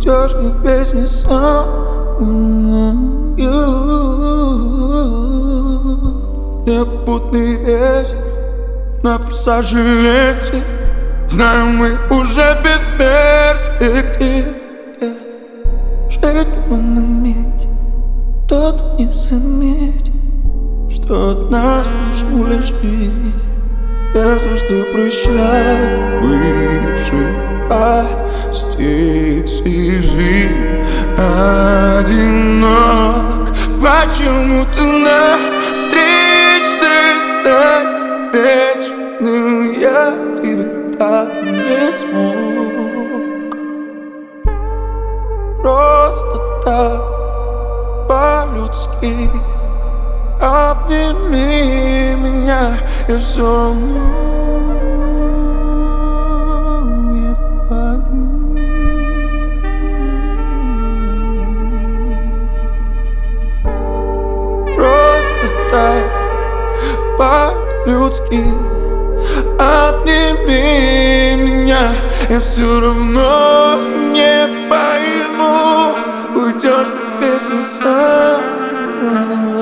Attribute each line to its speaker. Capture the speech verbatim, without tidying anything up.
Speaker 1: уйдешь к песне сам. Я попутный ветер на форсаже лекции. Знаю, мы уже без перспектив. Жить на моменте, тот не заметит, что от нас лишь улечки. Я за что прощаю бывший постигший жизнь одинок. Почему ты на встречной стать вечным? Я тебе так не смог. Просто так по-людски обними меня, я все равно не пойму. Просто так по-людски обними меня, я все равно не пойму. Уйдешь к песне сам.